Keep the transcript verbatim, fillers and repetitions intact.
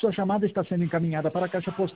Sua chamada está sendo encaminhada para a caixa postal